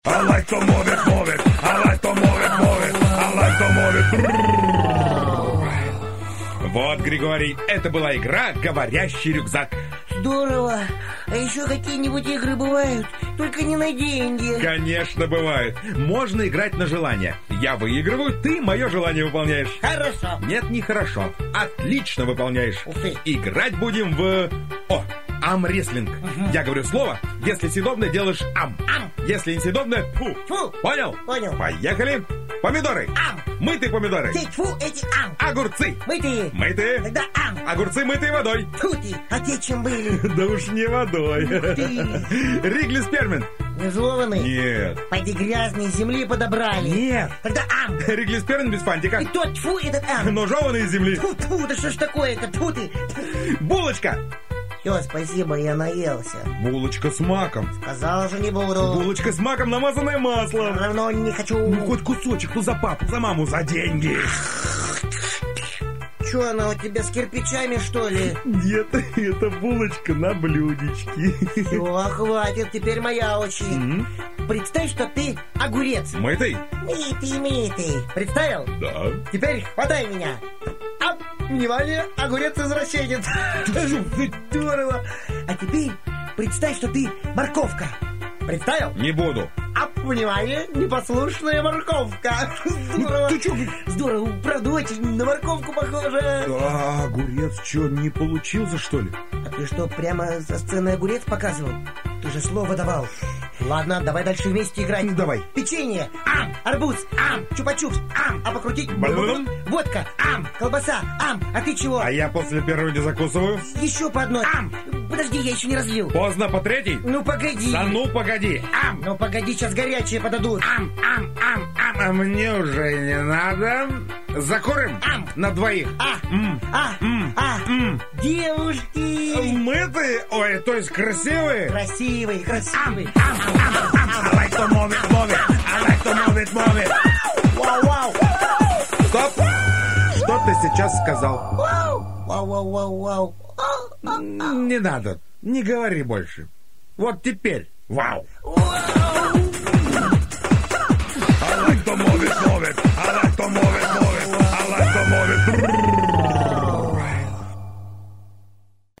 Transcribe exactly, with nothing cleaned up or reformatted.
I like to move it, move it. I like to move it, move it. I like to move it. Вот, Григорий, это была игра «Говорящий рюкзак». Здорово. А еще какие-нибудь игры бывают? Только не на деньги. Конечно, бывает. Можно играть на желание. Я выигрываю, ты мое желание выполняешь. Хорошо. Нет, не хорошо. Отлично выполняешь. Ух ты. Играть будем в... О, амрестлинг. Угу. Я говорю слово, если съедобное, делаешь ам. Ам. Если не съедобное, фу. Фу. Понял? Понял. Поехали. Помидоры. Ам. Мытые помидоры. Ты, тьфу, эти ам. Огурцы. Мытые. Мытые. Тогда ам. Огурцы мытые водой. Фу ты, а те чем были? Да уж не водой. ты. Ригли Спермин. Не взлованный? Нет. Пойди грязные земли подобрали. Нет. Тогда ам. Ригли Спермин без фантика. И тот, тьфу, этот ам. Но жеванный из земли. Тьфу, тьфу, да что ж такое-то, тьфу ты. Булочка. Все, спасибо, я наелся. Булочка с маком. Сказал же не буду. Булочка с маком, намазанная маслом. Все равно не хочу. Ну, хоть кусочек, ну за папу, за маму, за деньги. Че она у тебя с кирпичами, что ли? Нет, это булочка на блюдечке. Все, хватит, теперь моя очередь. М? Представь, что ты огурец. Мытый? Мытый, мытый. Представил? Да. Теперь хватай меня. Ап, внимание, огурец-извращенец. Здорово. А теперь представь, что ты морковка. Представил? Не буду. Ап, внимание, непослушная морковка. Здорово. Ты чё? Здорово, правда, очень на морковку похоже. А, огурец что, не получился, что ли? А ты что, прямо со сцены огурец показывал? Ты же слово давал. Ладно, давай дальше вместе играть. Ну, давай. Печенье, ам, арбуз, ам, чупа-чупс, ам, а покрутить, Бу-бу-бум. водка, ам, колбаса, ам, а ты чего? А я после первого не закусываю. Еще по одной, ам, подожди, я еще не разлил. Поздно по третий? Ну погоди. Да ну погоди. Ам, ну погоди, сейчас горячие подадут. Ам, ам, ам, ам. А мне уже не надо. Закурим? Ам. На двоих. А, М. а, М. а, М. девушки. Мытые? Ой, то есть красивые? Красивый, красивый. I like to move it, move it. I like to move it, move it. Вау, вау. Стоп! Что ты сейчас сказал? Вау, вау, вау, вау, вау. Не надо, не говори больше. Вот теперь. Вау! Вау.